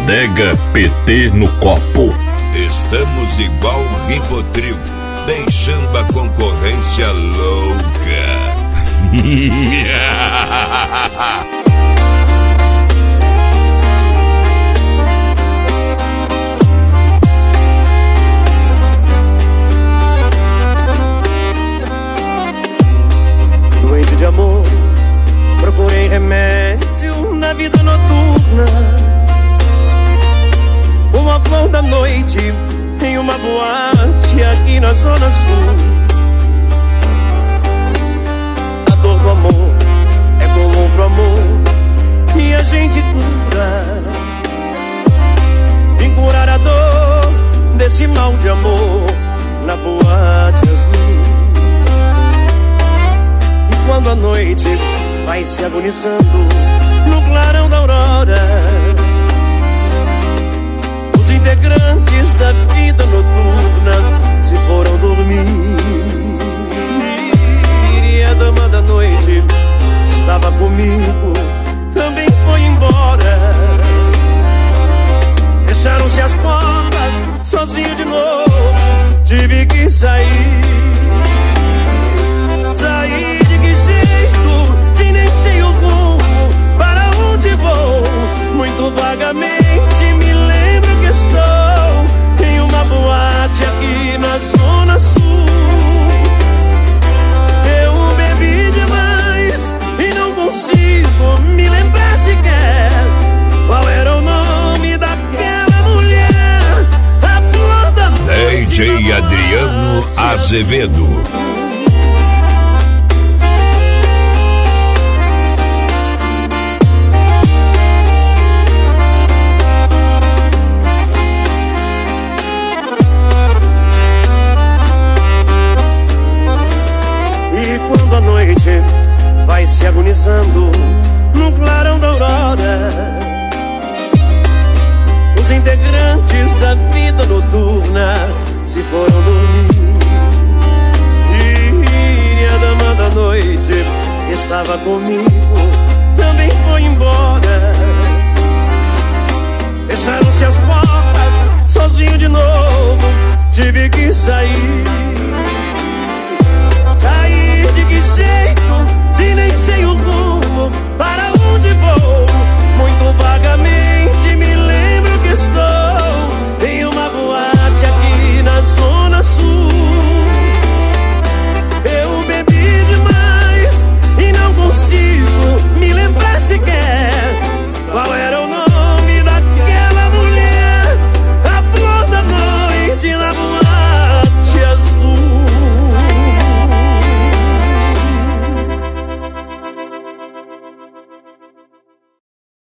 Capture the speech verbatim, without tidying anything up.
Bodega P T no copo. Estamos igual Rivotril, deixando a concorrência louca. Doente de amor, procurei remédio na vida noturna. Uma flor da noite em uma boate aqui na Zona Sul. A dor do amor é comum pro amor e a gente cura. Vim curar a dor desse mal de amor na boate azul. E quando a noite vai se agonizando no clarão da aurora, os integrantes da vida noturna se foram dormir. E a dama da noite estava comigo, também foi embora. Fecharam-se as portas, sozinho de novo, tive que sair. Sair de que jeito, se nem sei o rumo, para onde vou? Muito vagamente me lembro que estou em uma boate aqui na Zona Sul. Eu bebi demais e não consigo me lembrar sequer qual era o nome daquela mulher. A flor da noite. D J Adriano Azevedo. Quando a noite vai se agonizando no clarão da aurora, os integrantes da vida noturna se foram dormir. E a dama da noite que estava comigo também foi embora. Fecharam-se as portas, sozinho de novo, tive que sair.